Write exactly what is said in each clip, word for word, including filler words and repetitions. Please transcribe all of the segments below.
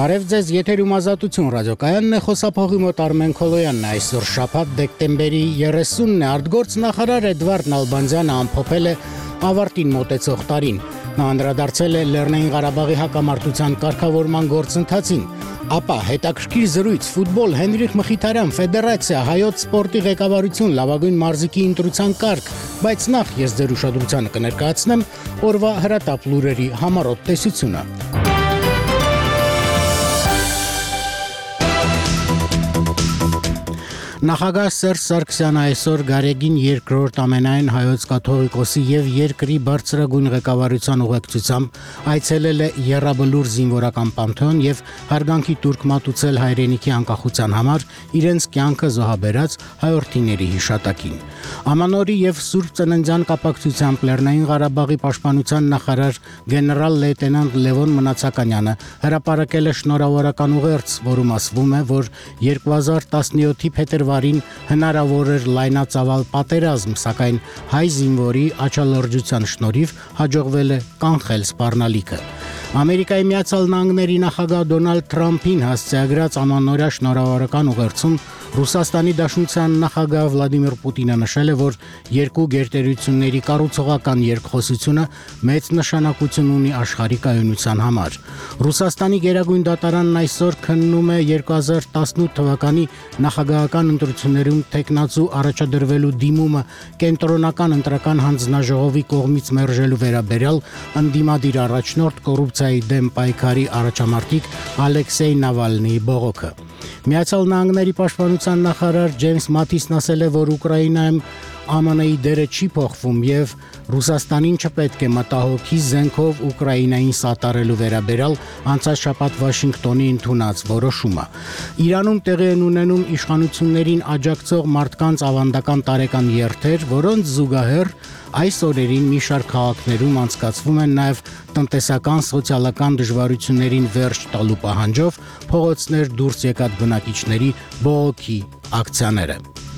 Բարև ձեզ, եթերում Ազատություն ռադիոկայանն է, խոսափողի մոտ Արմեն Քոլոյանն է, այսօր շաբաթ դեկտեմբերի երեսունն է, արտգործ նախարար Էդվարդ Նալբանդյանը ամփոփել է ավարտին մոտեցող տարին, նա անդրադարձել է Լեռնային Ղարաբաղի հակամարտության կարգավորման գործընթացին, ապա հետաքրքիր զրույց, ֆուտբոլ, Հենրիխ Մխիթարյան, ֆեդերացիա, հայոց սպորտի ղեկավարություն, լավագույն մարզիկի ընտրության կարգ, բայց նախ ես ձեր ուշադրությանը կներկայացնեմ օրվա հրատապ լուրերի համառոտ տեսությունը։ Նախագահ Սերժ Սարգսյանը այսօր Գարեգին երկրորդ ամենայն հայոց կաթողիկոսի եւ երկրի բարձրագույն ղեկավարության ուղեկցությամբ այցելել է Եռաբլուր զինվորական պանթեոն եւ հարգանքի տուրք մատուցել հայրենիքի անկախության համար իրենց կյանքը զոհաբերած հայրենիների հիշատակին։ Ամանորի եւ Սուրբ Ծննդյան կապակցությամբ Լեռնային Ղարաբաղի պաշտպանության նախարար գեներալ լեյտենանտ Լևոն Մնացականյանը հրապարակել է շնորհավորական ուղերձ, որում ասվում է, որ երկու հազար տասնյոթի փետրվարին հնարավոր էր լայնածավալ պատերազմ, սակայն հայ զինվորի աչալրջության շնորհիվ հաջողվել է կանխել սպառնալիքը։ Ամերիկայի Միացյալ Նահանգների նախագահ Դոնալդ Թրամփին հասցեագրած ամանորյա շնորհավորական ուղերձում Ռուսաստանի Դաշնության նախագահ Վլադիմիր Պուտինը նշել է, որ երկու գերտերությունների կառուցողական երկխոսությունը մեծ նշանակություն ունի աշխարհի կայունության համար։ Ռուսաստանի գերագույն դատարանն այսօր քննում է երկու հազար տասնութ թվականի նախագահական ընտրություններում տեխնացու առաջադրվելու դիմումը կենտրոնական ընտրական հանձնաժողովի կողմից մերժելու վերաբերյալ ընդդիմադիր առաջնորդ կոռուպցիայի դեմ պայքարի առաջամարտիկ Ալեքսեյ Նավալնիի բողոքը։ Միացյալ Նահանգների պաշտպանության նախարար Ջեյմս Մաթիսն ասել է, որ Ուկրաինայում ԱՄՆ-ի դերը չի փոխվում եւ Ռուսաստանին չպետք է մտահոգի զենքով Ուկրաինային սատարելու վերաբերյալ անցած շաբաթ Վաշինգտոնի ընդունած որոշումը։ Իրանում տեղի են ունենում իշխանություններին աջակցող մարդկանց ավանդական տարեկան երթեր, որոնց զուգահեռ այս օրերին մի շարք քաղաքներում անցկացվում են նաև տնտեսական, սոցիալական դժվարություններին վերջ տալու պահանջով փողոցներ դուրս եկած բնակիչների բողոքի ակցիաները։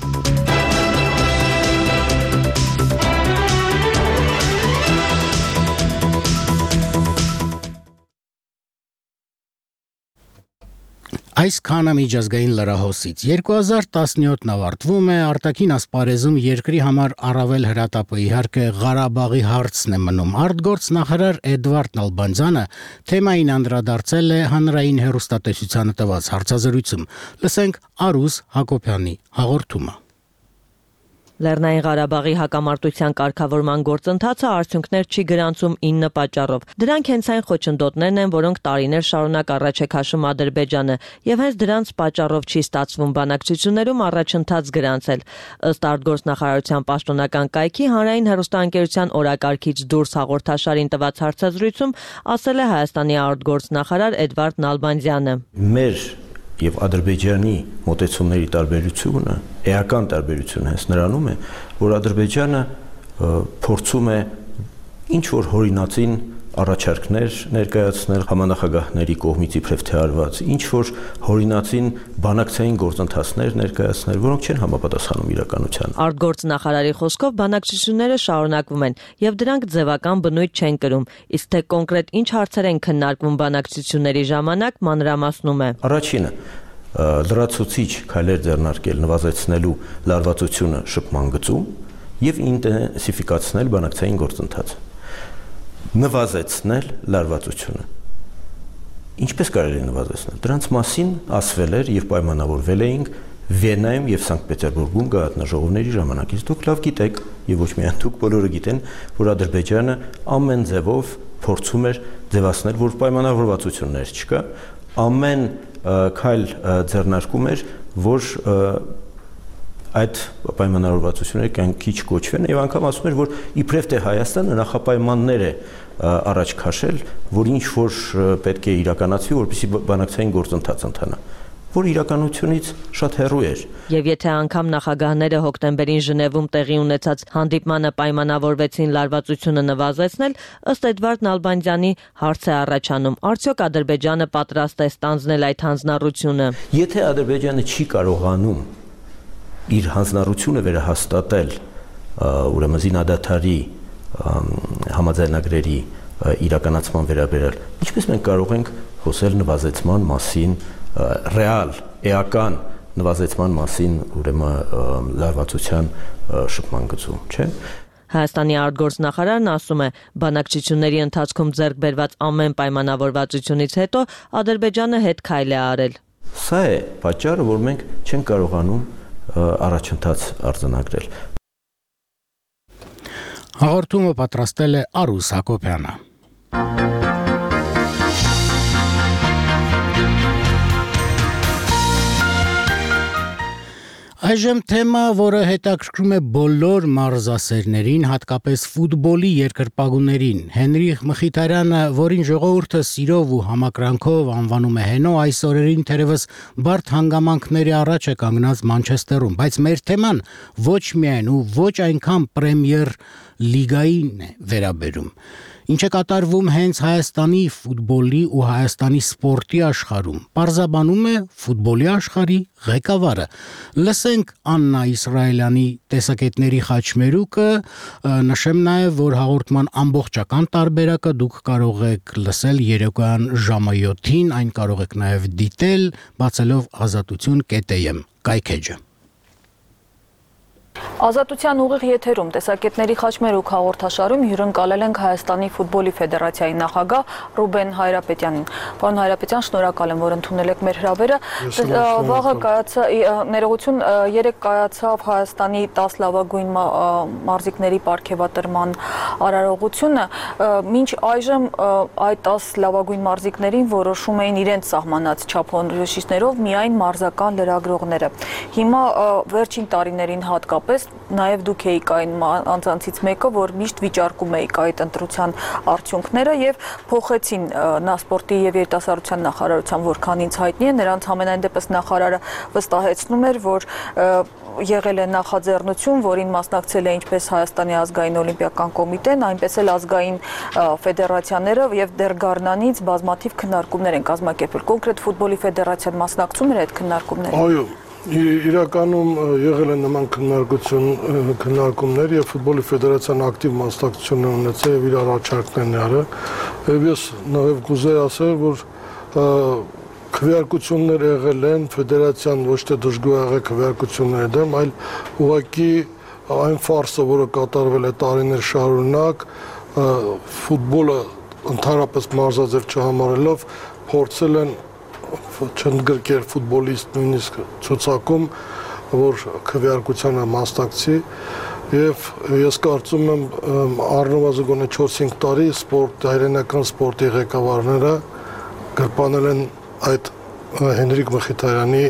Այսքանը միջազգային լրահոսից։ երկու հազար տասնյոթն ավարտվում է, արտաքին ասպարեզում երկրի համար առավել հրատապը իհարկե Ղարաբաղի հարցն է մնում։ Արտգործ նախարար Էդվարդ Նալբանդյանը թեմային անդրադարձել է հանրային հեռուստատեսությանը տված հարցազրույցում։ Լսենք Արուս Հակոբյանի հաղորդումը։ Լեռնային Ղարաբաղի հակամարտության կարգավորման գործընթացը արդյունքներ չի գրանցում ինը պատճառով։ Դրանք հենց այն խոչընդոտներն են, որոնք տարիներ շարունակ առաջ է քաշում Ադրբեջանը, եւ հենց դրանց պատճառով չի ստացվում բանակցություններում առաջընթաց գրանցել։ Ըստ արտգործնախարարության պաշտոնական կայքի հանրային հեռուստաընկերության օրակարգից դուրս հաղորդաշարին տված հարցազրույցում ասել է Հայաստանի արտգործնախարար Էդվարդ Նալբանդյանը։ Մեր եւ Ադրբեջանի մոտեցումների տարբերությունը, էական տարբերությունը հենց նրանում է, որ Ադրբեջանը փորձում է ինչ որ հորինածին առաջարկներ ներկայացնել համանախագահների կողմից իբրև թե արված, ինչ որ հորինածին բանակցային գործընթացներ ներկայացնել, որոնք չեն համապատասխանում իրականությանը։ Արտգործնախարարի խոսքով բանակցությունները շարունակվում են եւ դրանք ձևական բնույթ չեն կրում, իսկ թե կոնկրետ ինչ հարցեր են քննարկվում բանակցությունների ժամանակ մանրամասնում է։ Առաջինը լրացուցիչ քայլեր ձեռնարկել նվազեցնելու լարվածությունը շփման գծում եւ ինտենսիֆիկացնել բանակցային գործընթացը։ Նվազեցնել լարվածությունը։ Ինչպես կարելի է նվազեցնել։ Դրանց մասին ասվել էր եւ պայմանավորվել էինք Վիեննայում եւ Սանկտ Պետերբուրգում գաղտնաժողովների ժամանակից։ Դուք լավ գիտեք եւ ոչ միայն դուք, բոլորը գիտեն, որ Ադրբեջանը ամեն ձևով փորձում էր ձևացնել, որ պայմանավորվածություններ չկա, ամեն քայլ ձեռնարկում էր, որ այդ պայմանավորվածությունները կյանքի չկոչվեն եւ անգամ ասում էր, որ իբրև թե Հայաստանը նախապայմաններ է առաջ քաշել, որ ինչ որ պետք է իրականացվի, որպեսզի բանակցային գործընթաց ընթանա, որ իրականությունից շատ հեռու էր։ Եվ եթե անգամ նախագահները հոկտեմբերին Ժնևում տեղի ունեցած հանդիպմանը պայմանավորվեցին լարվածությունը նվազեցնել, ըստ Էդվարդ Նալբանդյանի հարց է առաջանում. արդյոք Ադրբեջանը պատրաստ է ստանձնել այդ հանձնառությունը։ Եթե Ադրբեջանը չի կարողանում իր հանձնառությունը վերահաստատել ուրեմն զինադադարի համաձայնագրերի իրականացման վերաբերյալ, ինչպես մենք կարող ենք խոսել նվազեցման մասին, ռեալ, էական նվազեցման մասին, ուրեմն լարվածության շփման գծում, չէ՞։ Հայաստանի արտգործնախարարն ասում է, բանակցությունների ընթացքում ձեռք բերված ամեն պայմանավորվածությունից հետո Ադրբեջանը հետ քայլ է արել։ Սա է պատճառը, որ մենք չենք կարողանում առաջընթաց արձանագրել։ Հաղորդումը պատրաստել է Արուս Հակոբյանը։ Այժմ թեմա, որը հետաքրքրում է բոլոր մարզասերներին, հատկապես ֆուտբոլի երկրպագուներին։ Հենրիխ Մխիթարյանը, որին ժողովուրդը սիրով ու համակրանքով անվանում է Հենո, այս օրերին թերևս բարդ հանգամանքների առաջ է կանգնած Մանչեսթերում, բայց մեր թեման ոչ միայն ու ոչ այնքան Պրեմիեր լիգային է վերաբերում։ Ինչ է կատարվում հենց Հայաստանի ֆուտբոլի ու Հայաստանի սպորտի աշխարհում։ Պարզաբանում է ֆուտբոլի աշխարհի ղեկավարը։ Լսենք Աննա Իսրայելյանի տեսակետների խաչմերուկը, նշեմ նաև, որ հաղորդման ամբողջական տարբերակը դուք կարող եք լսել երեկոյան ժամը յոթին, այն կարող եք նաև դիտել, բացելով ազատություն կետ է եմ կայքեջը։ Ազատության ուղիղ եթերում տեսակետների խաչմերուկ հաղորդաշարում հյուրընկալել ենք Հայաստանի ֆուտբոլի ֆեդերացիայի նախագահ Ռուբեն Հայրապետյանին։ Պարոն Հայրապետյան, շնորհակալ եմ, որ ընդունել եք մեր հրավերը։ Վաղը կայացավ ներողություն, երեկ կայացավ Հայաստանի տաս լավագույն մարզիկների պարգևատրման արարողությունը։ Մինչ այժմ այդ տաս լավագույն մարզիկներին որոշում էին իրենց սահմանած չափորոշիչներով միայն մարզական լրագրողները։ Հիմա վերջին տարիներին հատկապես նաև դուք էիք այն անձանցից մեկը, որ միշտ վիճարկում էիք այդ ընտրության արդյունքները եւ փոխեցին նա սպորտի եւ երիտասարդության նախարարության, որքան ինձ հայտնի է, նրանց համենայն դեպս նախարարը վստահեցնում էր, որ եղել է նախաձեռնություն, որին մասնակցել է ինչպես Հայաստանի ազգային օլիմպիական կոմիտեն, այնպես էլ ազգային ֆեդերացիաները եւ դեռ գարնանից բազմաթիվ քննարկումներ են կազմակերպել։ Կոնկրետ ֆուտբոլի ֆեդերացիան մասնակցում էր այդ քննարկումներին։ Այո, իրականում եղել են նման քննարկություն քննարկումներ եւ ֆուտբոլի ֆեդերացիան ակտիվ մասնակցություն է ունեցել եւ իր առաջարկներն արել։ Եվ ես նաեւ կուզեի ասել, որ քվեարկություններ եղել են, ֆեդերացիան ոչ թե դժգոհ եղել քվեարկությունների դեմ, այլ ուղղակի այն ֆարսը, որը կատարվել է տարիներ շարունակ, ֆուտբոլը ընդհանրապես մարզաձև չհամարելով, փորձել են չընդգրկել ֆուտբոլիստ նույնիսկ ցուցակում, որ քվեարկությանը մասնակցի եւ ես կարծում եմ առնվազն գոնե չորս-հինգ տարի սպորտ հայրենական սպորտի ղեկավարները գրպանել են այդ Հենրիկ Մխիթարյանի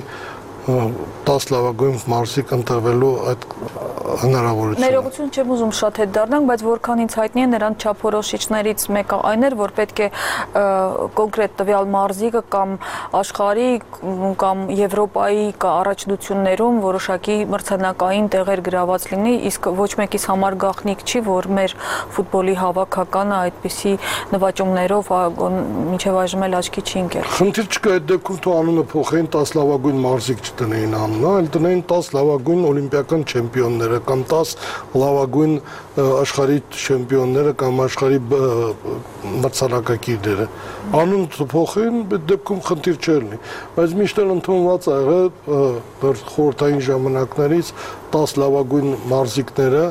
տաս լավագույն մարզիկ ընտրվելու այդ հնարավորությունը։ Ներողություն չեմ ուզում շատ հետ դառնանք, բայց որքան ինձ հայտնի է, նրանց չափորոշիչներից մեկը այն էր, որ պետք է կոնկրետ տվյալ մարզիկը կամ աշխարհի կամ Եվրոպայի առաջնություններում որոշակի մրցանակային տեղեր գրաված լինի, իսկ ոչ մեկիս համար գաղտնիք չի, որ մեր ֆուտբոլի հավաքականը այդպիսի նվաճումներով մինչև այժմ էլ աչքի չի ընկել։ Խնդիր չկա, այդ դեպքում թող անունը փոխեին տաս լավագույն մարզիկ չտնեին անունը, այլ տնեին տաս լավագույն օլիմպիական չեմպիոնները կամ տաս լավագույն աշխարհի չեմպիոնները կամ աշխարհի մրցանակակիրները։ Անուն փոխեն, այդ դեպքում խնդիր չէ լինի, բայց միշտ էլ ընդունված ա եղել խորհրդային ժամանակներից տաս լավագույն մարզիկները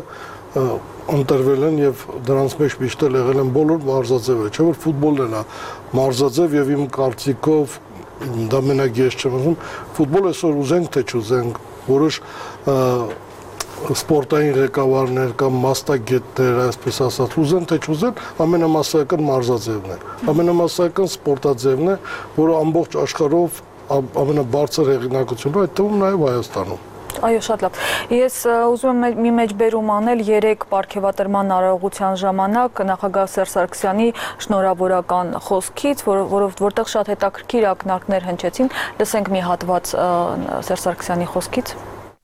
ընտրվել են եւ դրանց մեջ միշտ էլ եղել են բոլոր մարզաձևերը, չէ՞ որ ֆուտբոլն է մարզաձև եւ իմ կարծիքով դա մենակ ես չեմ ասում, ֆուտբոլ այսօր ուզենք թե չուզենք, որոշ սպորտային ղեկավարներ կամ մասնագետներ, այսպես ասած, ուզեն թե չուզեն, ամենամասսայական մարզաձևն է, ամենամասսայական սպորտաձևն է, որը ամբողջ աշխարհով ամենաբարձր հեղինակությունն է, այդ թվում նաև Հայաստանում։ Այո, շատ լավ։ Ես ուզում եմ մի մեջբերում անել երեք պարգևատրման արարողության ժամանակ նախագահ Սերժ Սարգսյանի շնորհավորական խոսքից, որտեղ շատ հետաքրքիր ակնարկներ հնչեցին։ Լսենք մի հատված Սերժ Սարգսյանի խոսքից։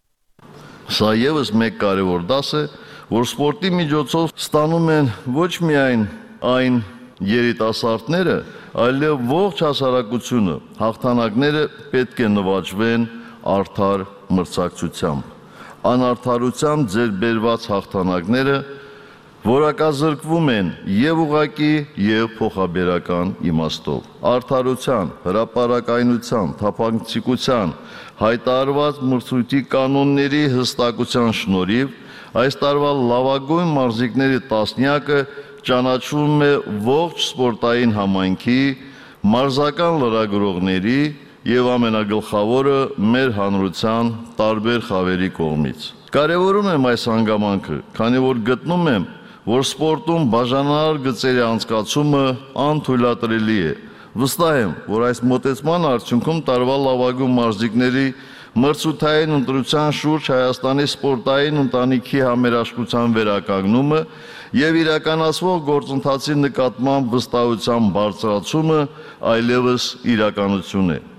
Սա ևս մեկ կարևոր դաս է, որ սպորտի միջոցով ստանում են ոչ միայն այն երիտասարդները, այլև ողջ հասարակությունը, հաղթանակները պետք է նվաճվեն արդար մրցակցությամբ։ Անարդարությամբ ձեր բերված հաղթանակները որակազրկվում են եւ ուղղակի եւ փոխաբերական իմաստով։ Արդարության, հրապարակայնության, թափանցիկության հայտարարված մրցույթի կանոնների հստակության շնորհիվ այս տարվա լավագույն մարզիկների տասնյակը ճանաչվում է ողջ սպորտային համայնքի, մարզական լրագրողների եւ ամենագլխավորը մեր հանրության տարբեր խավերի կողմից։ Կարևորում եմ այս հանգամանքը, քանի որ գտնում եմ, որ սպորտում բաժանար գծերի անցկացումը անթույլատրելի է։ Վստահ եմ, որ այս մոտեցման արդյունքում տարվա լավագույն մարզիկների մրցութային ընտրության շուրջ Հայաստանի սպորտային ընտանիքի համերաշխության վերականգնումը եւ իրականացվող գործընթացի նկատմամբ վստահության բարձրացումը այլևս իրականություն է։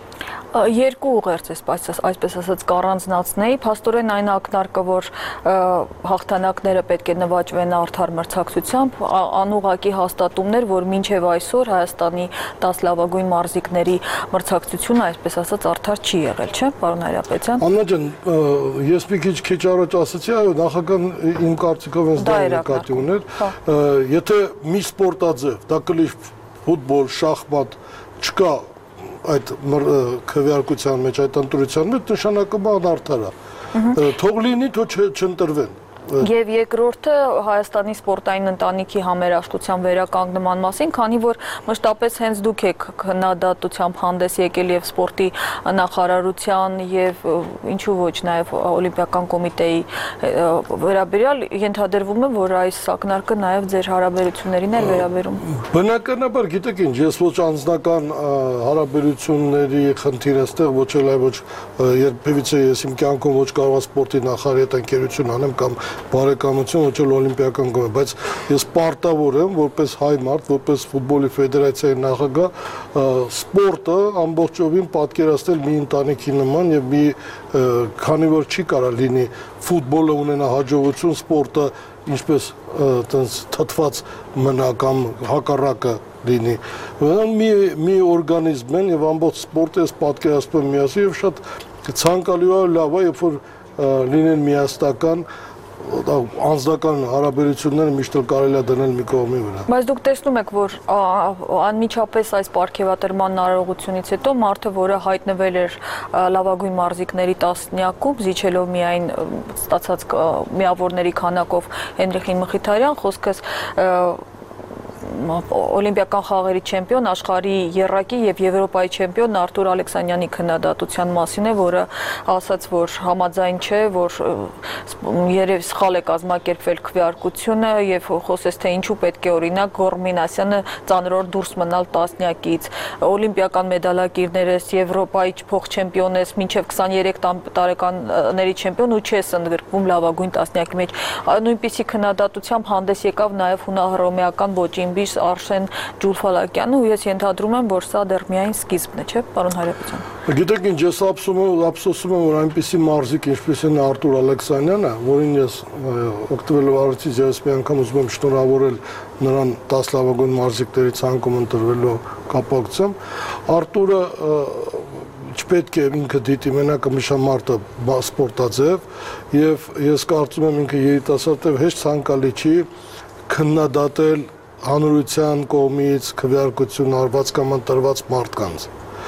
Երկու ուղերձ այսպես ասած կառանձնացնեի, փաստորեն այն ակնարկը, որ հաղթանակները պետք է նվաճվեն արդար մրցակցությամբ, անուղղակի հաստատումներ, որ մինչև այսօր Հայաստանի տաս լավագույն մարզիկների մրցակցությունը այսպես ասած արդար չի եղել, չէ՞, պարոն Հայրապետյան։ Աննա ջան, ես մի քիչ քիչ առաջ ասացի, այո, նախագահն իմ կարծիքով ինձ դա նկատի ուներ, եթե մի սպորտաձև, դա կլի ֆուտբոլ, շախմատ, չկա այդ քվեարկության մեջ, այդ ընտրության մեջ նշանակում արդար է։ Թող լինի, թող չընտրվեն։ Եվ երկրորդը Հայաստանի սպորտային ընտանիքի համերաշխության վերականգնման մասին, քանի որ մշտապես հենց դուք եք քննադատությամբ հանդես եկել եւ սպորտի նախարարության եւ ինչու ոչ նաեւ Օլիմպիական կոմիտեի վերաբերյալ, ենթադրվում է, որ այս ակնարկը նաեւ ձեր հարաբերություններին է վերաբերում։ Բնականաբար, գիտեք ինչ, ես ոչ անձնական հարաբերությունների խնդիր այստեղ ոչ էլ այ ոչ երբևիցե ես իմ կյանքում ոչ կարող սպորտի նախարարի հետ ընկերություն անեմ կամ բարեկամություն ոչ էլ օլիմպիական կոմիտե, բայց ես պարտավոր եմ որպես հայ մարդ, որպես ֆուտբոլի ֆեդերացիայի նախագահ սպորտը ամբողջովին պատկերացնել մի ընտանիքի նման եւ մի քանի որ չի կարող լինի ֆուտբոլը ունենա հաջողություն, սպորտը ինչպես այտենց թթված մնա կամ հակառակը լինի։ Մի մի օրգանիզմ են եւ ամբողջ սպորտը ես պատկերացնում եմ միասին եւ շատ ցանկալի ու լավ է, երբ որ լինեն միասնական անձնական հարաբերությունները միշտ կարելի է դնել մի կողմի վրա։ Բայց դուք տեսնում եք, որ անմիջապես այս պարգևատրման արարողությունից հետո մարդը, որը հայտնվել էր լավագույն մարզիկների տասնյակում, զիջելով միայն ստացած միավորների քանակով Հենրիխ Մխիթարյան, խոսքս Օլիմպիական խաղերի չեմպիոն, աշխարհի եռակի եւ Եվրոպայի չեմպիոն Արտուր Ալեքսանյանի քննադատության մասին է, որը ասաց, որ համաձայն չէ, որ երևի սխալ է կազմակերպվել քվեարկությունը եւ խոսեց, թե ինչու պետք է օրինակ Գոռ Մինասյանը ծանրորդ դուրս մնալ տասնյակից, օլիմպիական մեդալակիրներս, Եվրոպայի փոխչեմպիոնես, մինչեւ քսաներեք տարեկանների չեմպիոն ու չես ընդգրկվում լավագույն տասնյակի մեջ։ Նույնպիսի քննադատությամբ հանդես եկավ նաեւ հունահռոմեական ոճի Արշեն Ջուլֆալակյանը ու ես ենթադրում եմ, որ սա դեռ միայն սկիզբն է, չէ՞, պարոն Հայրապետյան։ Գիտեք ինչ, ես ափսոսում եմ, որ այնպիսի մարզիկ, ինչպես են Արտուր Ալեքսանյանը, որին ես օգտվելով առիթից ես մի անգամ ուզում եմ շնորհավորել նրան տաս լավագույն մարզիկների ցանկում ընտրվելու կապակցությամբ, Արտուրը չպետք է ինքը դիտի մենակը միշամարտը սպորտաձև եւ ես կարծում եմ ինքը երիտասարդ է, հեշտ ցանկալի չի քննադատել հանրության կողմից քվեարկություն արված կամ ընտրված մարդկանց,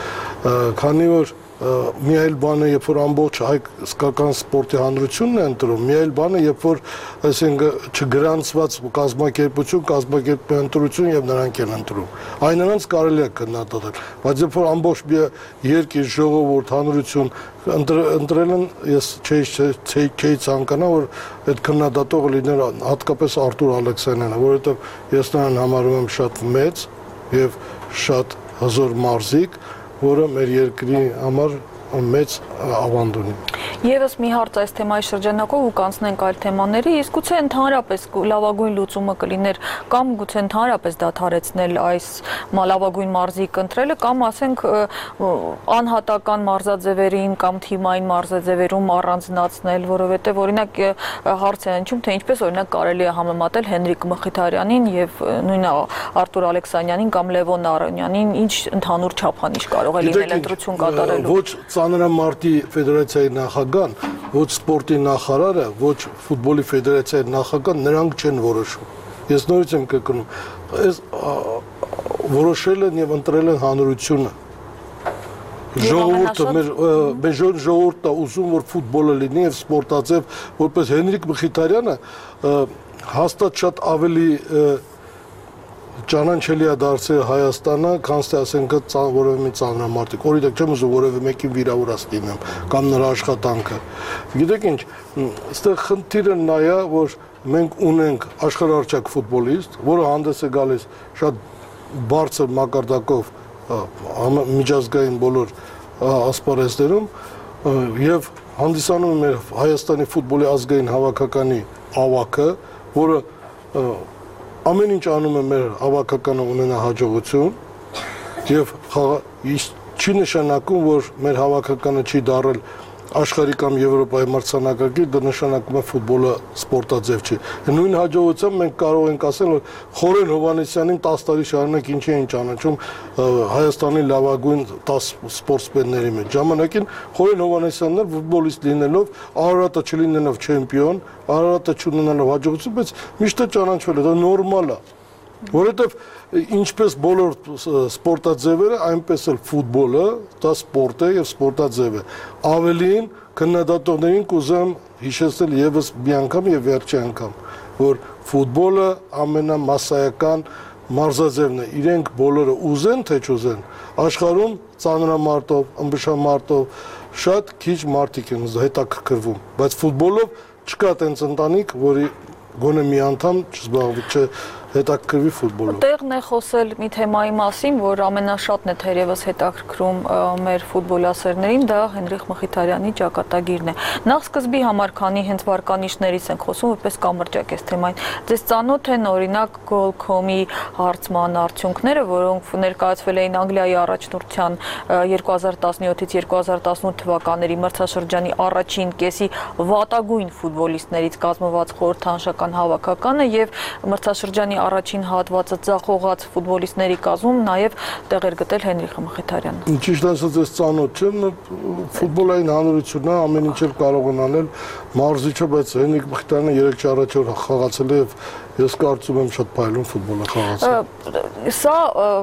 քանի որ մի այլ բան է, երբ որ ամբողջ հայկական սպորտի հանրությունն է ընտրում, մի այլ բան է, երբ որ այսինքն չգրանցված կազմակերպություն, կազմակերպի ընտրություն եւ նրանք են ընտրում։ Այն նրանց կարելի է քննադատել, բայց երբ որ ամբողջ մի երկիր, ժողովուրդ, հանրություն ընտրել են, ես չէի ցանկանա, որ այդ քննադատողը լիներ հատկապես Արտուր Ալեքսանյանը, որովհետեւ ես նրան համարում եմ շատ մեծ եւ շատ հզոր մարզիկ, որը մեր երկրի համար մեծ ավանդ ունի։ Եվս մի հարց այս թեմայի շրջանակով ու կանցնենք այլ թեմաների, իսկ գուցե ընդհանրապես լավագույն լուծումը կլիներ կամ գուցե ընդհանրապես դադարեցնել այս լավագույն մարզիկ ընտրելը կամ ասենք անհատական մարզաձևերին կամ թիմային մարզաձևերում առանձնացնել, որովհետև օրինակ հարց է հնչում, թե ինչպես օրինակ կարելի է համեմատել Հենրիխ Մխիթարյանին եւ նույն Արտուր Ալեքսանյանին կամ Լևոն Արոնյանին, ինչ ընդհանուր չափանիշ կարող է լինել ընտրություն կատարելու։ Ոչ ծանրամարտի ֆեդերացիայի նախագահ նախագահան, ոչ սպորտի նախարարը, ոչ ֆուտբոլի ֆեդերացիայի նախագահան նրանք չեն որոշում։ Ես նորից եմ կրկնում, այս որոշել են եւ ընտրել են հանրությունը։ Ժողովուրդը մեր մեր ժողովուրդը ուզում որ ֆուտբոլը լինի եւ սպորտաձև, որպես Հենրիկ Մխիթարյանը հաստատ շատ ավելի ճանաչելի է դարձել Հայաստանը, քան թե ասենք որևէ մի ծանրամարտիկ։ Օրինակ չեմ ուզում որևէ մեկին վիրավորած լինեմ կամ նրա աշխատանքը։ Գիտեք ինչ, այստեղ խնդիրը նա է, որ մենք ունենք աշխարհարչակ ֆուտբոլիստ, որը հանդես է գալիս շատ բարձր մակարդակով միջազգային բոլոր ասպարեզներում եւ հանդիսանում մեր Հայաստանի ֆուտբոլի ազգային հավաքականի ավակը, որը ամեն ինչ անում է մեր հավաքականը ունենա հաջողություն եւ չի նշանակում, որ մեր հավաքականը չի դարել աշխարհի կամ Եվրոպայի մրցանակակիր, դա նշանակում է ֆուտբոլը սպորտաձև չի։ Նույն հաջողությամբ մենք կարող ենք ասել, որ Խորեն Հովհաննիսյանին տասը տարի շարունակ ինչի են ճանաչում Հայաստանի լավագույն տասը սպորտսմենների մեջ։ Ժամանակին Խորեն Հովհաննիսյանն էր ֆուտբոլիստ լինելով, Արարատը չլինելով չեմպիոն, Արարատը չունենալով հաջողություն, բայց միշտ ճանաչվել է, դա նորմալ է։ Որովհետև ինչպես բոլոր սպորտաձևերը, այնպես էլ ֆուտբոլը, դա սպորտ է եւ սպորտաձև է։ Ավելին քննադատողներին կուզեմ հիշեցնել եւս մի անգամ եւ վերջի անգամ, որ ֆուտբոլը ամենամասսայական մարզաձևն է։ Իրենք բոլորը ուզեն թե չուզեն, աշխարհում ծանրամարտով, ըմբշամարտով շատ քիչ մարդիկ են հետաքրքրվում, բայց ֆուտբոլով չկա տենց ընտանիք, որի գոնե մի անդամ չզբաղվի, չէ հետաքրքրվի ֆուտբոլով։ Տեղն է խոսել մի թեմայի մասին, որ ամենաշատն է թերևս հետաքրքրում մեր ֆուտբոլասերներին, դա Հենրիկ Մխիթարյանի ճակատագիրն է։ Նախ սկզբի համար, քանի հենց վարկանիշներից ենք խոսում, որպես կամրջակ այս թեմային, ձեզ ծանոթ են օրինակ Goal.com-ի հարցման արդյունքները, որոնք ներկայացվել էին Անգլիայի առաջնորդության երկու հազար տասնյոթից երկու հազար տասնութ թվականների մրցաշրջանի առաջին կեսի վատագույն ֆուտբոլիստներից կազմված խորհրդանշական հավաքականը եւ մրցաշրջանի առաջին հատվածը ծախողած ֆուտբոլիստների կազմում նաև տեղ էր գտել Հենրիկ Մխիթարյանը։ Ճիշտ ասած, ես ծանոթ չեմ, ֆուտբոլային հանրությունը ամեն ինչ էլ կարող են անել մարզիչը, բայց Հենրիկ Մխիթարյանը երեք առաջ օր խաղացել է եւ ես կարծում եմ շատ փայլուն ֆուտբոլ է խաղացել։ Սա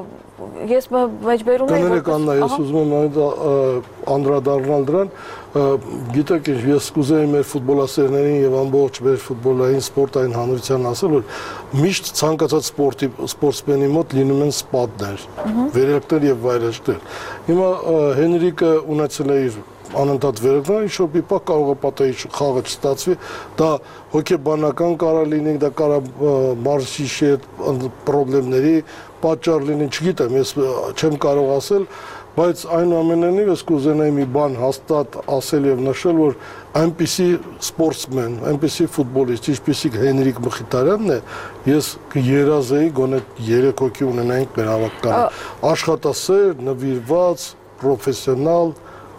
ես մեջբերում եմ Կներեք Աննա, ես ուզում եմ նույնիսկ անդրադառնալ դրան, գիտեք ինչ, ես կուզեի մեր ֆուտբոլասերներին եւ ամբողջ մեր ֆուտբոլային սպորտային հանրության ասել, որ միշտ ցանկացած սպորտի սպորտսմենի մոտ լինում են սպատներ, վերելքներ եւ վայրեջքներ։ Հիմա Հենրիկը ունեցել է իր անընդհատ վերելքներ, ինչ որ պիպա կարող է պատահի խաղը չստացվի, դա հոգեբանական կարող լինի, դա կարող մարզիչի հետ խնդիրների պատճառ լինի, չգիտեմ, ես չեմ կարող ասել, բայց այնուամենայնիվ ես կուզենայի մի բան հաստատ ասել եւ նշել, որ այնպիսի սպորտսմեն, այնպիսի ֆուտբոլիստ, ինչպիսի Հենրիկ Մխիթարյանն է, ես կերազեի գոնե երեք հոգի ունենայինք մեր հավաքականը, աշխատասեր, նվիրված, պրոֆեսիոնալ,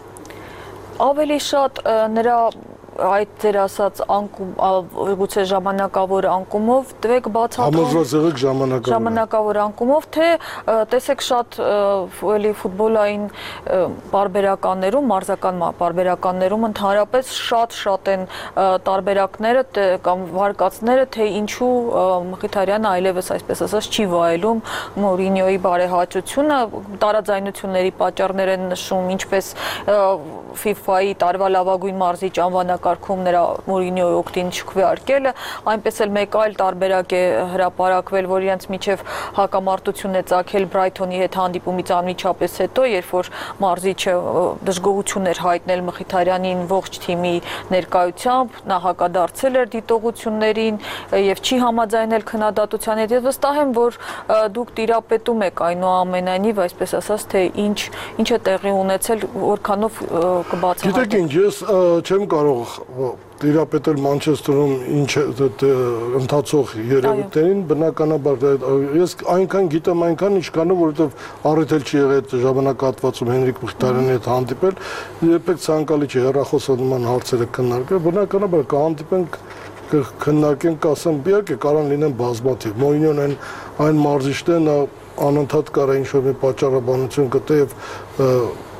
ավելի շատ նրա այդ ձեր ասած անկում գուցե ժամանակավոր անկումով տվեք բացատրում համոզված ժամանակավոր ժամանակավոր անկումով թե տեսեք շատ էլի ֆուտբոլային պարբերականներում մարզական պարբերականներում ընդհանրապես շատ շատ են տարբերակները կամ վարկածները թե ինչու Մխիթարյանը այլևս այսպես ասած չի վայելում Մորինյոյի բարեհաճությունը տարաձայնությունների պատճառներ են նշում ինչպես FIFA-ի տարվա լավագույն մարզիչ անվանակարգում նրա Մորինյոյի օգտին չքվեարկելը, այնպես էլ մեկ այլ տարբերակ է հրապարակվել, որ իրենց միջև հակամարտություն է ծագել Բրայթոնի հետ հանդիպումից անմիջապես հետո, երբ որ մարզիչը դժգոհություն էր հայտնել Մխիթարյանին ողջ թիմի ներկայությամբ, նա հակադարձել էր դիտողություններին եւ չի համաձայնել քննադատության հետ։ Ես վստահ եմ, որ դուք տիրապետում եք այնուամենայնիվ, այսպես ասած, թե ինչ ինչ է տեղի ունեցել, որքանով Գիտեք ինչ, ես չեմ կարող տիրապետել Մանչեսթերում ինչ ընթացող երևույթներին, բնականաբար ես այնքան գիտեմ այնքան ինչքանով, որովհետև առիթ չի եղել ժամանակահատվածում Հենրիկ Մխիթարյանի հետ հանդիպել, երբեք ցանկալի չի հեռախոսանման հարցերը քննարկել, բնականաբար կհանդիպենք քննարկենք, կասեմ, իհարկե կարող լինեն բազմաթիվ։ Մորինյոն այն այն մարզիչներն անընդհատ կարա ինչ-որ մի պատճառաբանություն գտե եւ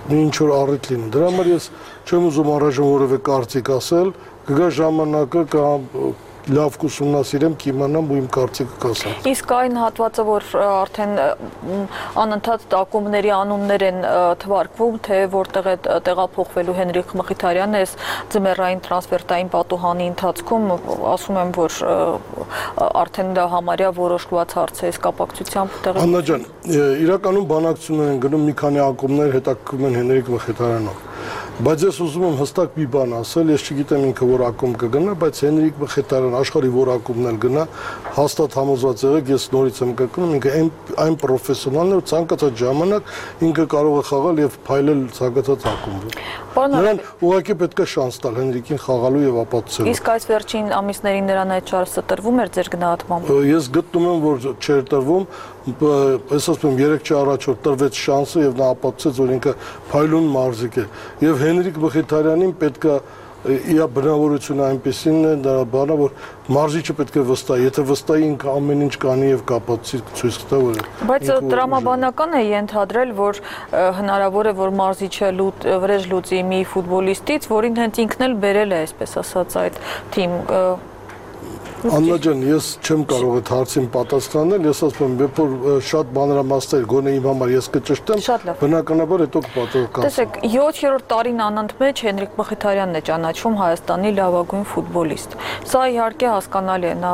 ինչ որ առիթ լինի։ Դրա համար ես չեմ ուզում առայժմ որևէ կարծիք ասել, կգա ժամանակը կամ լավ կուսումնասիրեմ, կիմանամ ու իմ կարծիքը կասեմ։ Իսկ այն հատվածը, որ արդեն անընդհատ ակումբների անուններ են թվարկվում, թե որտեղ է տեղափոխվելու Հենրիկ Մխիթարյանը, այս ձմեռային տրանսֆերտային պատուհանի ընթացքում ասում եմ, որ արդեն դա համարյա որոշված հարց է այս կապակցությամբ տեղի։ Աննա ջան, իրականում բանակցություններ են գնում մի քանի ակումբներ հետաքրքրում են Հենրիկ Մխիթարյանով։ Բայց ես ուզում եմ հստակ մի բան ասել, ես չգիտեմ ինքը որ ակումբ կգնա, բայց Հենրիկ Մխիթարյան աշխարհի որ ակումբն էլ գնա, հաստատ համոզված եղեք, ես նորից եմ կրկնում, ինքը այն այն պրոֆեսիոնալն է, որ ցանկացած ժամանակ ինքը կարող է խաղալ եւ փայլել ցանկացած ակումբում։ Նրան ուղղակի պետք է շանս տալ Հենրիկին խաղալու եւ ապացուցելու։ Իսկ այս վերջին ամիսներին նրան այդ շանսը տրվում էր ձեր գնահատմամբ։ Ես գտնում եմ, որ չէր տրվում, ես ասում եմ երեք չի առաջ որ տրվեց շանսը եւ նա ապացուցեց, որ ինքը փայլուն մարզիկ է։ Եվ Հենրիկ Մխիթարյանին պետք է իր բնավորությունը այնպեսին է, դա բանը, որ մարզիչը պետք է վստահի, եթե վստահի ինքը ամեն ինչ կանի եւ կապացի ցույց կտա, որ Բայց տրամաբանական է ենթադրել, որ հնարավոր է, որ մարզիչը վրեժ լուծի մի ֆուտբոլիստից, որին հենց ինքն էլ բերել է, այսպես ասած, այդ թիմ։ Աննա ջան, ես չեմ կարող այդ հարցին պատասխանել, ես ասում եմ, երբ որ շատ մանրամասներ գոնե իմ համար ես կճշտեմ, բնականաբար հետո կպատասխանեմ։ Տեսեք, յոթերորդ տարին անընդմեջ Հենրիկ Մխիթարյանն է ճանաչվում Հայաստանի լավագույն ֆուտբոլիստ։ Սա իհարկե հասկանալի է, նա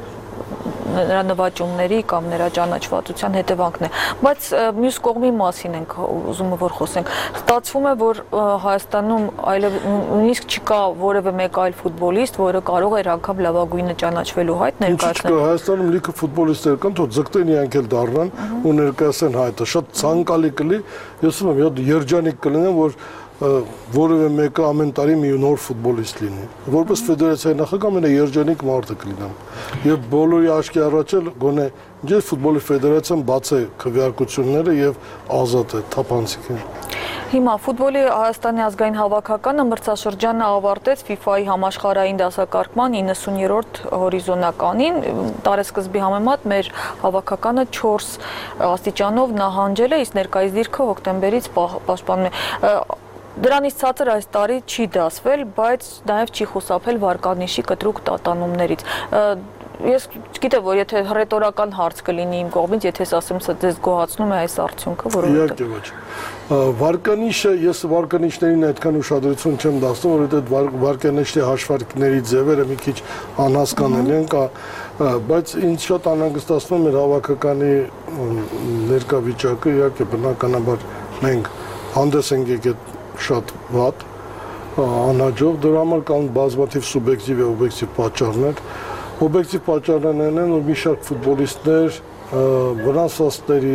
նրա նվաճումների կամ նրա ճանաչվածության հետևանքն է, բայց մյուս կողմի մասին ենք ուզում որ խոսենք։ Ստացվում է, որ Հայաստանում այլև նույնիսկ չկա որևէ մեկ այլ ֆուտբոլիստ, որը կարող էր անգամ լավագույնը ճանաչվելու հայտ ներկայացնել։ Չկա, Հայաստանում լիքը ֆուտբոլիստներ կան, թող ձգտեն իրանք էլ դառնան ու ներկայացնեն հայտը։ Շատ ցանկալի կլի, ես ասում եմ, երջանիկ կլինեմ, որ որևէ մեկը ամեն տարի մի նոր ֆուտբոլիստ լինի։ Որպես ֆեդերացիայի նախագահ ամենաերջանիկ մարդը կլինեմ։ Եվ բոլորի աչքի առաջ էլ գոնե ինչ ֆուտբոլի ֆեդերացիան բաց է քվեարկությունները եւ ազատ է, թափանցիկ է։ Հիմա ֆուտբոլի Հայաստանի ազգային հավաքականը մրցաշրջանը ավարտեց FIFA-ի համաշխարհային դասակարգման իննսուներորդ հորիզոնականին, տարեսկզբի համեմատ մեր հավաքականը չորս աստիճանով նահանջել է, իսկ ներկայիս դիրքը հոկտեմբերից պաշտպանում է։ Դրանից ցածր այս տարի չի դասվել, բայց նաև չի խուսափել վարկանիշի կտրուկ տատանումներից։ Ես գիտեմ, որ եթե ռետորական հարց կլինի իմ կողմից, եթե ես ասեմ, սա ձեզ գոհացնում է այս արդյունքը, որովհետեւ Իհարկե ոչ։ Վարկանիշը, ես վարկանիշներին այդքան ուշադրություն չեմ դարձնում, որովհետեւ վարկանիշի հաշվարկների ձևերը մի քիչ անհասկանալի են, բայց ինձ շատ անհանգստացնում է մեր հավաքականի ներկա վիճակը, իհարկե բնականաբար մենք հանդես ենք եկել շատ վատ, անհաջող, դրա համար կան բազմաթիվ սուբյեկտիվ եւ օբյեկտիվ պատճառներ։ Օբյեկտիվ պատճառներն են, որ մի շարք ֆուտբոլիստներ վնասվածքների,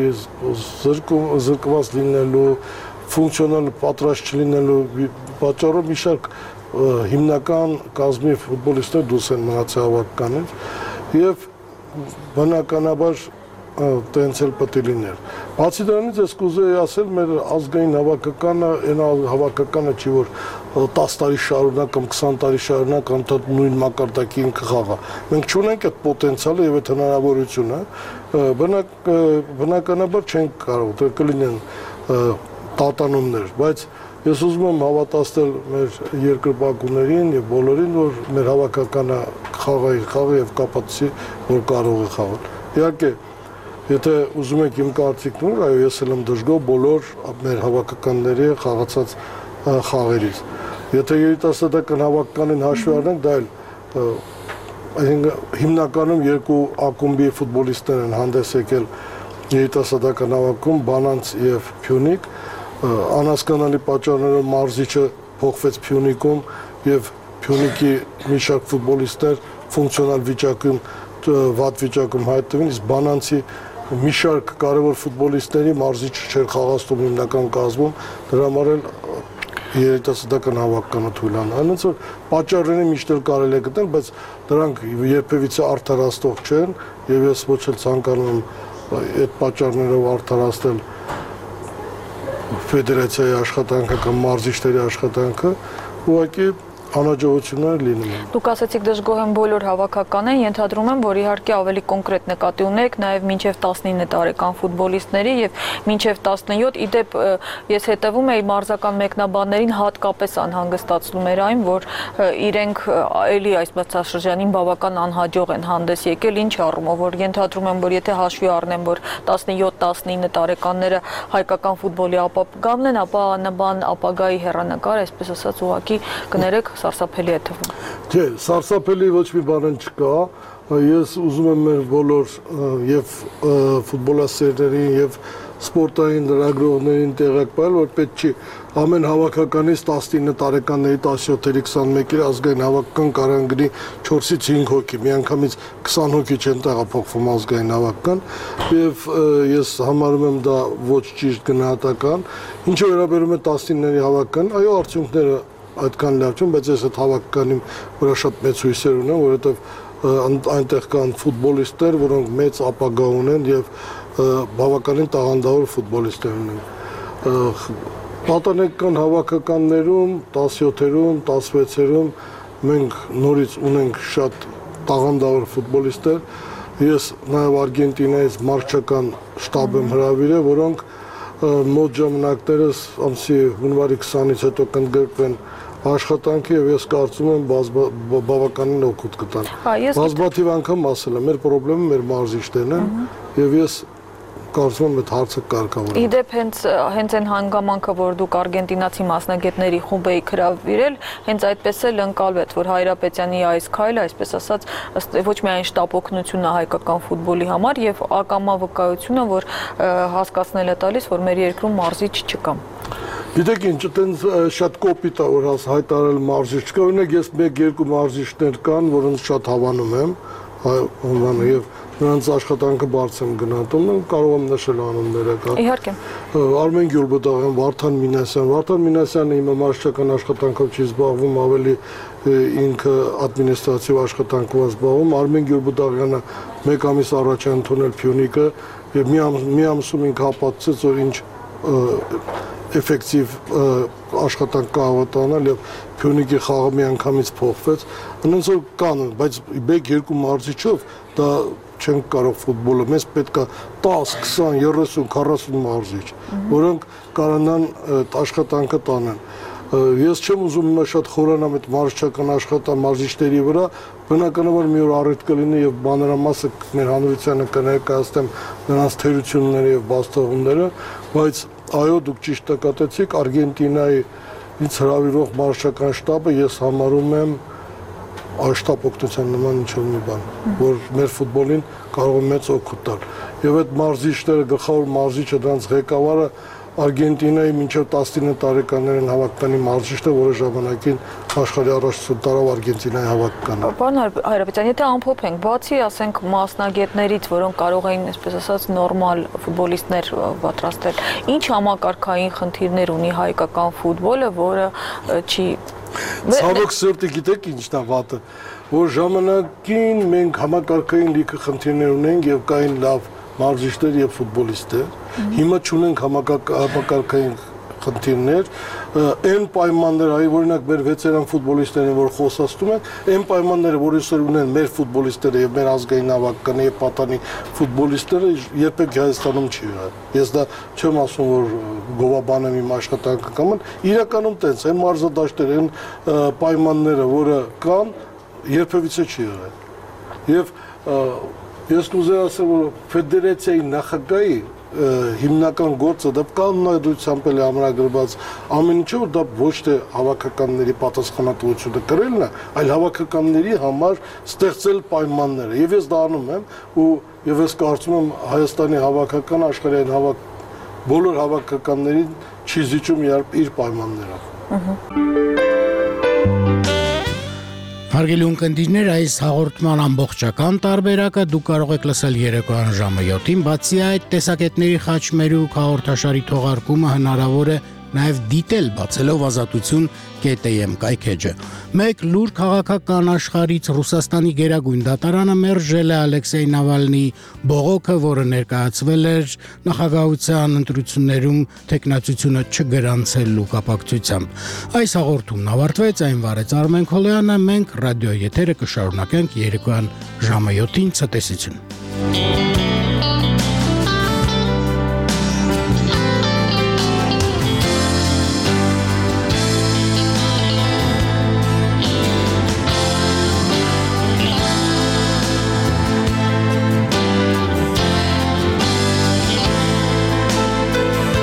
զրկված լինելու, ֆունկցիոնալ պատրաստ չլինելու պատճառով մի շարք հիմնական կազմի ֆուտբոլիստներ դուրս են մնացել հավաքականից եւ բնականաբար տենց էլ պետք է լիներ։ Բացի դրանից ես կուզեի ասել, մեր ազգային հավաքականը, այն հավաքականը չի, որ տասը տարի շարունակ կամ քսան տարի շարունակ անդադ նույն մակարդակի ինքը խաղա։ Մենք չունենք այդ պոտենցիալը եւ այդ հնարավորությունը, բնականաբար չենք կարող, դեռ կլինեն տատանումներ, բայց ես ուզում եմ հավատացնել մեր երկրպագուներին եւ բոլորին, որ մեր հավաքականը խաղա իր խաղը եւ կապացի, որ կարող է խաղալ։ Իհարկե Եթե ուզում եք իմ կարծիքն, այո, ես էլ եմ դժգոհ բոլոր մեր հավաքականների խաղացած խաղերից։ Եթե երիտասարդական հավաքականին հաշվի առնենք, դա էլ հիմնականում երկու ակումբի ֆուտբոլիստներ են հանդես եկել երիտասարդական հավաքում, Բանանց եւ Փյունիկ, անհասկանալի պատճառներով մարզիչը փոխվեց Փյունիկում եւ Փյունիկի մի շարք ֆուտբոլիստներ ֆունկցիոնալ վիճակում, վատ վիճակում հայտնվին, իսկ Բանանցի մի շարք կարևոր ֆուտբոլիստների մարզիչը չէր խաղացնում հիմնական կազմում, դրա համար էլ երիտասարդական հավաքականը թույլան։ Այնց որ պատճառները միշտ էլ կարելի է գտնել, բայց դրանք երբևիցե արդարացնող չեն եւ ես ոչ էլ ցանկանում եմ այդ պատճառներով արդարացնել ֆեդերացիայի աշխատանքը կամ մարզիչների աշխատանքը, ուղղակի անհաջողություններ լինում են։ Դուք ասացիք դժգոհ եմ բոլոր հավաքական են, ենթադրում եմ, որ իհարկե ավելի կոնկրետ նկատի ունեք նաև մինչև տասնինը տարեկան ֆուտբոլիստների եւ մինչև տասնյոթ, իդեպ ես հետևում էի մարզական մեկնաբաններին հատկապես անհանգստացնում էր այն, որ իրենք էլի այս մրցաշրջանին բավական անհաջող են հանդես եկել, ինչ առումով, որ ենթադրում եմ, որ եթե հաշվի առնեմ, որ տասնյոթ տասնինը տարեկանները հայկական ֆուտբոլի ապագան են, ապա անաբան ապագայի հեռանկար, այսպես ասած, ուղղակի կներեք սարսափելի է թվում։ Չէ, սարսափելի ոչ մի բան չկա։ Ես ուզում եմ մեր բոլոր եւ ֆուտբոլասերներին եւ սպորտային լրագրողներին տեղակ պահել, որ պետք չի ամեն հավաքականից տասնինը տարեկանների տասնյոթերի քսանմեկի ազգային հավաքական կարող գնի չորսից հինգ հոգի, միանգամից քսան հոգի չեն տեղափոխվում ազգային հավաքական եւ ես համարում եմ դա ոչ ճիշտ գնահատական։ Ինչը վերաբերում է տասնինների հավաքական, այո, արդյունքները այդքան լավ չեն, բայց ես այդ հավաքականին վրա շատ մեծ հույսեր ունեմ, որովհետեւ այնտեղ կան ֆուտբոլիստներ, որոնք մեծ ապագա ունեն եւ բավականին տաղանդավոր ֆուտբոլիստներ ունեն։ Պատանեկան հավաքականներում, տասնյոթերում, տասնվեցերում մենք նորից ունենք շատ տաղանդավոր ֆուտբոլիստներ։ Ես նաեւ Արգենտինայից մարզչական շտաբ եմ հրավիրել, որոնք մոտ ժամանակներս ամսի հունվարի քսանից հետո կընդգրկվեն աշխատանքի եւ ես կարծում եմ բավականին օգուտ կտան։ Բազմաթիվ անգամ ասել եմ, մեր խնդրումը մեր մարզիչներն են եւ ես կարծում եմ այդ հարցը կարգավորել։ Իդեպ հենց հենց այն հանգամանքը, որ դուք արգենտինացի մասնագետների խումբ եք հրավիրել, հենց այդպես էլ ընկալվեց, որ Հայրապետյանի այս քայլը, այսպես ասած, ոչ միայն շտապ օգնությունն է հայկական ֆուտբոլի համար եւ ակամա վկայությունը, որ հասկացնել է տալիս, որ մեր երկրում մարզիչ չկա։ Գիտեք ինչ, այտենց շատ կոպիտ է որ հայտարարել մարզիչ չկա, օրինակ ես մեկ-երկու մարզիչներ կան, որոնց շատ հավանում եմ, անվանը եւ նրանց աշխատանքը բարձր եմ գնահատում, կարող եմ նշել անունները կա։ Իհարկե։ Արմեն Գյուլբուդաղյան, Վարդան Մինասյան, Վարդան Մինասյանը իմ մարզչական աշխատանքով չի զբաղվում, ավելի ինքը ադմինիստրատիվ աշխատանքով զբաղվում, Արմեն Գյուլբուդաղյանը մեկ ամիս առաջ է ընդունել Փյունիկը եւ մի ամսում ինքը ապացուցեց, որ ինչ էֆեկտիվ աշխատանք կարող տանել եւ Փյունիկի խաղը միանգամից փոխվեց։ Այնց որ կան, բայց մեկ-երկու մարզիչով դա չենք կարող ֆուտբոլը, մեզ պետք է տասը, քսան, երեսուն, քառասուն մարզիչ, որոնք կարողանան այդ աշխատանքը տանեն։ Ես չեմ ուզում հիմա շատ խորանամ այդ մարզչական աշխատան մարզիչների վրա, բնականաբար մի օր առիթ կլինի եւ մանրամասը մեր հանրությանը կներկայացնեմ նրանց թերությունները եւ բաստողումները, բայց այո, դուք ճիշտ նկատեցիք, Արգենտինայի ինձ հրավիրող մարզչական շտաբը ես համարում եմ շտապ օգնության նման ինչ-որ մի բան, որ մեր ֆուտբոլին կարող է մեծ օգուտ տալ։ Եվ այդ մարզիչները, գլխավոր մարզիչը, դրանց ղեկավարը Արգենտինայի մինչև տասնինը տարեկաններին հավաքականի մարզիչն է, որը ժամանակին աշխարհի առաջին տարավ Արգենտինայի հավաքականը։ Պարոն Հայրապետյան, եթե ամփոփենք, բացի ասենք մասնագետներից, որոնք կարող էին, այսպես ասած, նորմալ ֆուտբոլիստներ պատրաստել, ինչ համակարգային խնդիրներ ունի հայկական ֆուտբոլը, որը չի Ցավոք սրտի գիտեք ինչն է վատը, որ ժամանակին մենք համակարգային լիքը խնդիրներ ունենք եւ կային լավ մարզիչներ եւ ֆուտբոլիստներ, հիմա չունենք համակարգային խնդիրներ, այն պայմանները, այ օրինակ մեր վեցերան ֆուտբոլիստերին, որ խոսացնում են, այն պայմանները, որ այսօր ունեն մեր ֆուտբոլիստները եւ մեր ազգային հավաքականի եւ պատանի ֆուտբոլիստները, երբեք Հայաստանում չի եղել։ Ես դա չեմ ասում, որ գովաբանեմ իմ աշխատանքը կամ իրականում տենց այն մարզադաշտերը, այն պայմանները, որը կան, երբևիցե չի եղել։ Եվ ես կուզեի ասել, որ ֆեդերացիայի նախագահի հիմնական գործը դա կանոնադրությամբ էլ ամրագրված ամեն ինչը, որ դա ոչ թե հավաքականների պատասխանատվությունը կրելն է, այլ հավաքականների համար ստեղծել պայմանները։ Եվ ես դա անում եմ ու եւ ես կարծում եմ Հայաստանի հավաքական աշխարհային հավաք բոլոր հավաքականներին չի զիջում իր պայմաններով։ Հարգելի ունկնդիրներ, այս հաղորդման ամբողջական տարբերակը դուք կարող եք լսել երեկոյան ժամը յոթին, բացի այդ տեսակետների խաչմերուկ հաղորդաշարի թողարկումը հնարավոր է նաև դիտել բացելով ազատություն կետ է եմ կայքեջը։ Մեկ լուր քաղաքական աշխարհից Ռուսաստանի գերագույն դատարանը մերժել է Ալեքսեյ Նավալնիի բողոքը, որը ներկայացվել էր նախագահության ընտրություններում թեկնածությունը չգրանցելու կապակցությամբ։ Այս հաղորդումն ավարտվեց, այն վարեց Արմեն Քոլոյանը, մենք ռադիոյի եթերը կշարունակենք երեկոյան ժամը յոթին ցտեսություն։